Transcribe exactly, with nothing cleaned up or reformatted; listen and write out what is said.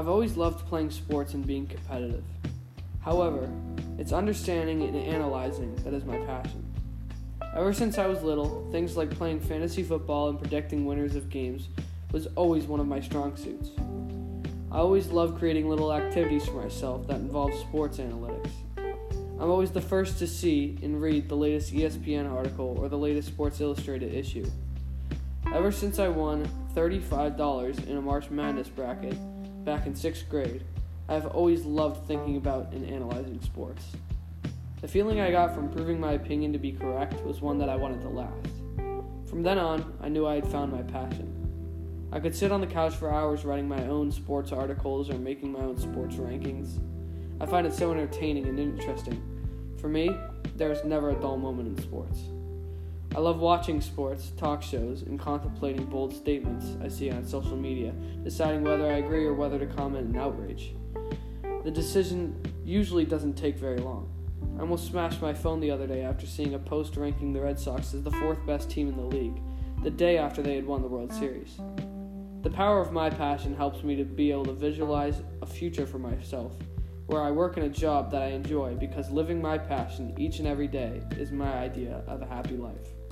I've always loved playing sports and being competitive. However, it's understanding and analyzing that is my passion. Ever since I was little, things like playing fantasy football and predicting winners of games was always one of my strong suits. I always loved creating little activities for myself that involved sports analytics. I'm always the first to see and read the latest E S P N article or the latest Sports Illustrated issue. Ever since I won thirty-five dollars in a March Madness bracket back in sixth grade, I've always loved thinking about and analyzing sports. The feeling I got from proving my opinion to be correct was one that I wanted to last. From then on, I knew I had found my passion. I could sit on the couch for hours writing my own sports articles or making my own sports rankings. I find it so entertaining and interesting. For me, there is never a dull moment in sports. I love watching sports, talk shows, and contemplating bold statements I see on social media, deciding whether I agree or whether to comment in outrage. The decision usually doesn't take very long. I almost smashed my phone the other day after seeing a post ranking the Red Sox as the fourth best team in the league, the day after they had won the World Series. The power of my passion helps me to be able to visualize a future for myself, where I work in a job that I enjoy because living my passion each and every day is my idea of a happy life.